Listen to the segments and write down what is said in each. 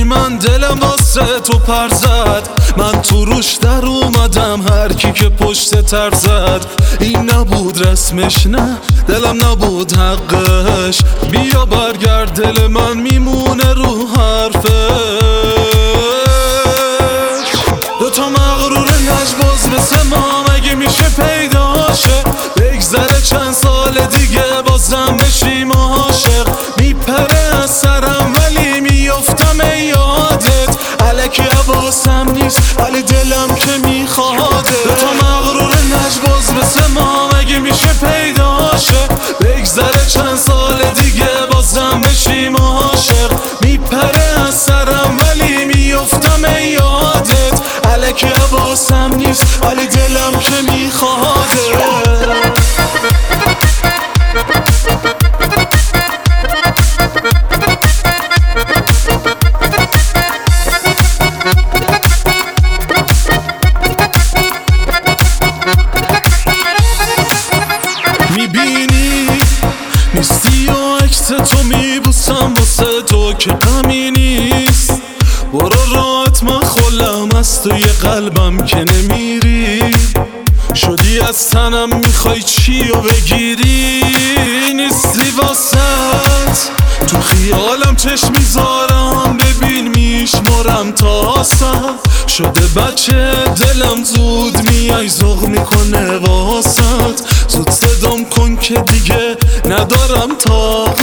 من دلم واسه تو پر زد، من تو روش در اومدم هر کی که پشت تر زد. این نبود رسمش، نه دلم نبود حقش، بیا برگرد دل من میمونه رو حرفش. دوتا مغرور نجباز مثل ما مگه میشه پیداشه؟ بگذره چند سال دیگه بازم بشیم عاشق. میپره از سرم ولی میفتم یادت، الکی حواسم نیست ولی دلم که میخواده. دوتا مغرور نجباز مثل ما مگه میشه پیداشه؟ بگذره چند سال دیگه بازم بشیم عاشق. میپره از سرم ولی میفتم یادت، الکی حواسم نیست ولی دلم که میخواده. میبینی نیستی و عکس تو میبوسم واسه تو که غمی نیست. برو راحت من خلم از توی قلبم که نمیری. شدی از تنم میخوای چی و بگیری؟ نیستی واسط تو خیالم چشم میذارم، ببین میشمرم تا سر شده بچه دلم زود میای ذوق میکنه واسط. زود صدام کن که دیگه ندارم طاقت.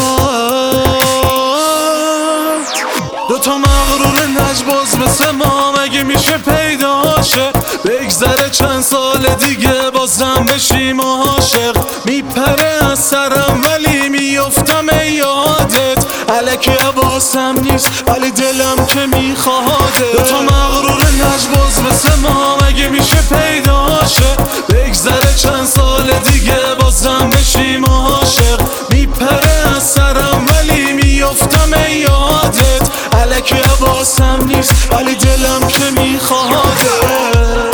دوتا مغرور نجباز مثل ما مگه میشه پیداشه؟ بگذره چند سال دیگه بازم بشیم عاشق. میپره از سرم ولی میفتم یادت، الکی حواسم نیست ولی دلم که میخواده. دوتا مغرور نجباز مثل ما مگه میشه پیداشه؟ بگذره چند سال دیگه بازم بشیم عاشق. میپره از سرم ولی میفتم یادت، الکی حواسم نیست ولی دلم که میخواده.